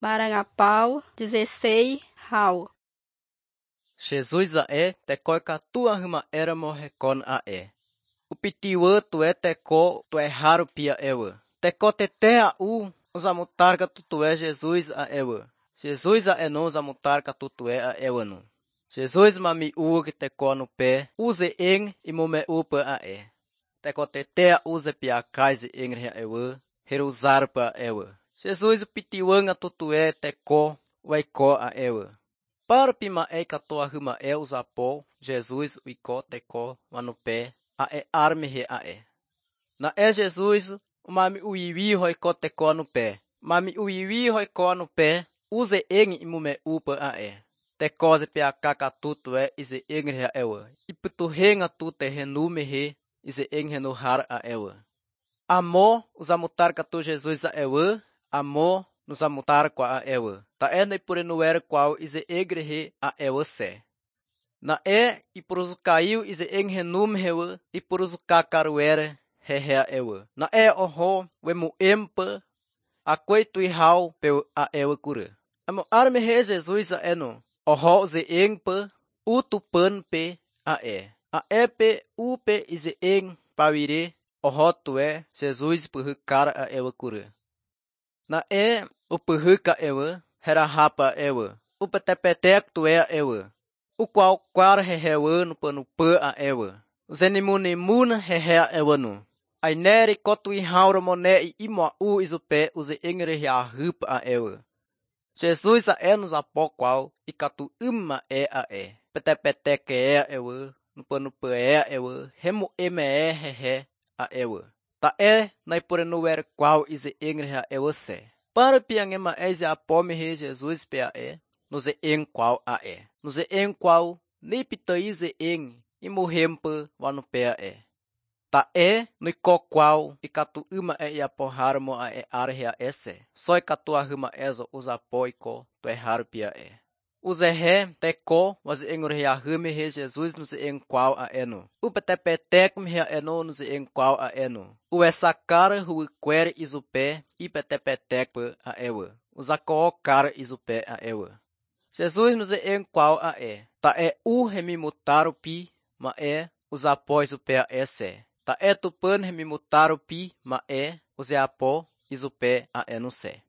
Marangapau, 16, Hau. Jesus te coi ka tua huma era morrecon O pitiwa tu teco tu raro pia ewa. Teco tetea usamutarga tu Jesus Jesus não usamutarga tu a ewa no. Jesus mami que teco no pé, use eng e mume upa Teco tetea use pia kaise engre ewa, herusar pa ewa. Jesus pitiwanga tu teco waiko ewa. Para pima katoa huma usapo, Jesus uiko teco manupé arme Na Jesus mami uiwi hoi kote ko no pé. Mami uiwi hoi ko no pé, use eng imume upa Te koze pia kakatutu ise engre ewa. Iputu henga tu te henume ise engre no har ewa. Amo usamutar katu Jesus ewa, amo nusamutar kwa ewa. Ta ene pure nuer qual ise egre ewa se. Na ipuruzu caiu ise engre nume hewa, ipuruzu kakaruere ewa. Na oho wemu empa a coitui hau peu ewa cura. Amo arme Jesus no. Oho ze engpa utupan pe pe upe ise eng pawire oho Jesus puhu cara ewa cura. Na o puhu ewa hera hapa ewa. Upa tepetek ewa. O qual quar hehewa no pano pa ewa. Zenimuna ewa no. Ai nere kotui hauro mone imo isope use engre hupa ewa. Jesus nos apo qual ikatu Petepeteke ewa, nupa ewa, hemu hehe ewa. Ta na ipure no ver qual ise engre ewa se. Para piangema apo me Jesus pea nos eng qual Nos eng qual nipita ise eng imuhempa vanupea Ta no qual ikatu apo harmo arhea esse. Só ikatu huma ezo usapo iko tu raro pia Uze teco was engre hume Jesus nos eng qual no. Upetepetek me no nos eng qual no. Essa cara hu quer isope ipetepetek ewa. Usako cara isope ewa. Jesus nos eng qual Ta remimutaru pi ma usapo isope esse. Ta tupan remimutaru pi ma usapo isope no se.